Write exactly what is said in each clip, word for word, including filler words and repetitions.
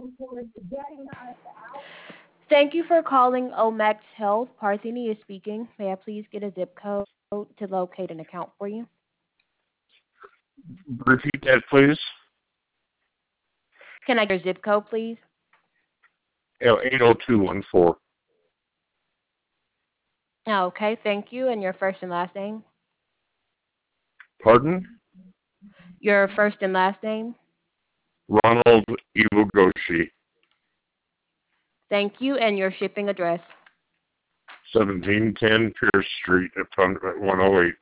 Thank you for calling Omax Health. Parthenia is speaking. May I please get a zip code to locate an account for you? Repeat that, please. Can I get your zip code, please? eight oh two one four. Okay, thank you. And your first and last name? Pardon? Your first and last name? Ronald Iwagoshi, Thank you. And your shipping address? seventeen ten Pierce Street at one oh eight.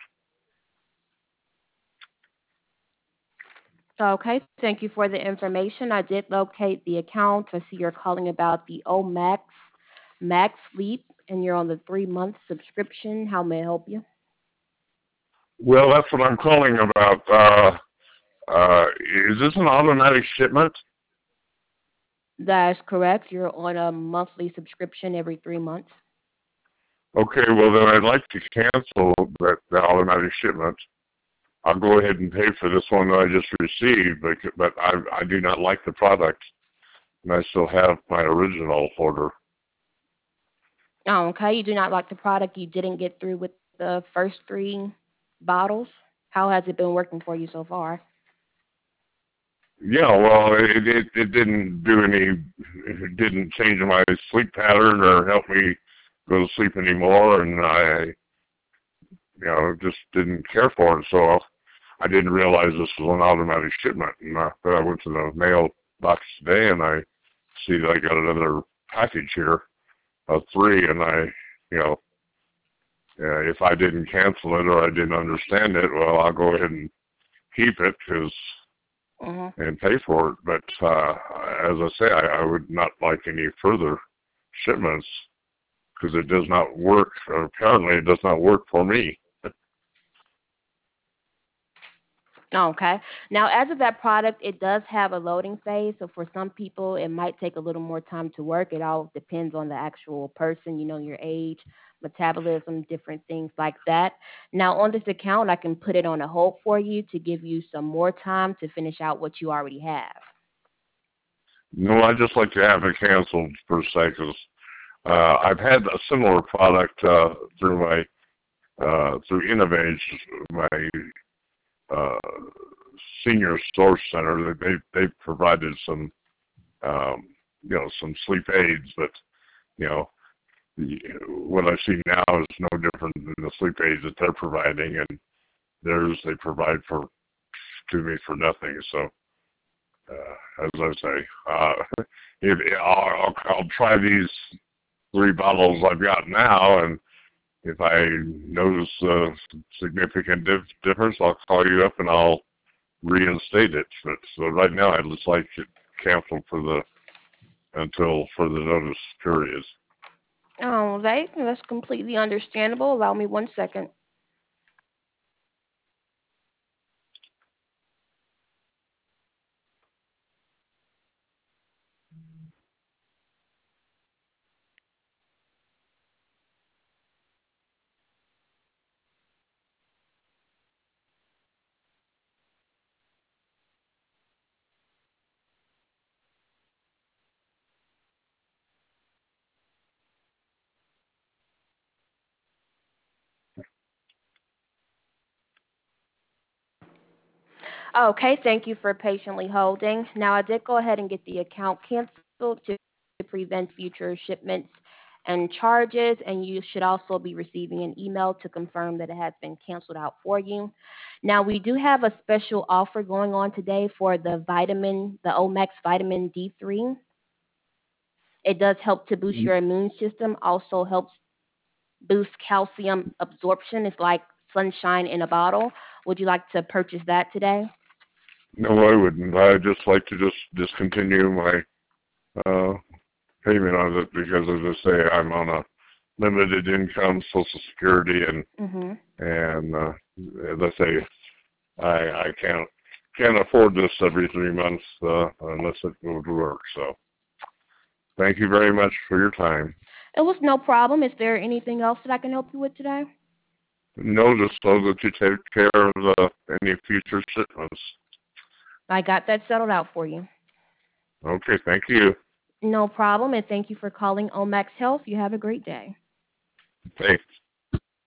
Okay, thank you for the information. I did locate the account. I see you're calling about the Omax Max Sleep, and you're on the three-month subscription. How may I help you? Well, that's what I'm calling about. Uh, uh, is this an automatic shipment? That is correct. You're on a monthly subscription every three months. Okay, well then I'd like to cancel that the automatic shipment. I'll go ahead and pay for this one that I just received, but but I I do not like the product, and I still have my original order. Oh, okay. You do not like the product. You didn't get through with the first three bottles. How has it been working for you so far? Yeah, well, it it, it didn't do any, it didn't change my sleep pattern or help me go to sleep anymore, and I, you know, just didn't care for it. So I didn't realize this was an automatic shipment. And I, but I went to the mail box today, and I see that I got another package here of three, and I, you know, uh, if I didn't cancel it or I didn't understand it, well, I'll go ahead and keep it because Mm-hmm. and pay for it. But uh, as I say, I, I would not like any further shipments because it does not work. Apparently, it does not work for me. Okay. Now, as of that product, it does have a loading phase. So for some people, it might take a little more time to work. It all depends on the actual person, you know, your age, metabolism, different things like that. Now, on this account, I can put it on a hold for you to give you some more time to finish out what you already have. No, I just like to have it canceled per se because uh, I've had a similar product uh, through my uh, through Innovage, my uh, senior source center. They they provided some um, you know some sleep aids, but you know what I see now is no different than the sleep aids that they're providing, and theirs they provide for to me for nothing. So, uh, as I say, uh, if I'll, I'll, I'll try these three bottles I've got now, and if I notice a significant dif- difference, I'll call you up and I'll reinstate it. But so right now, I'd just like it canceled for the until further notice period. All right. That's completely understandable. Allow me one second. Okay, thank you for patiently holding. Now, I did go ahead and get the account canceled to prevent future shipments and charges, and you should also be receiving an email to confirm that it has been canceled out for you. Now, we do have a special offer going on today for the vitamin, the Omax vitamin D three. It does help to boost your immune system, also helps boost calcium absorption. It's like sunshine in a bottle. Would you like to purchase that today? No, I wouldn't. I'd just like to just discontinue my uh, payment on it because, as I say, I'm on a limited income, Social Security, and Mm-hmm. and uh, as I say, I I can't can't afford this every three months uh, unless it would work. So, thank you very much for your time. It was no problem. Is there anything else that I can help you with today? No, just so that you take care of the, any future shipments. I got that settled out for you. Okay, thank you. No problem, and thank you for calling Omax Health. You have a great day. Thanks.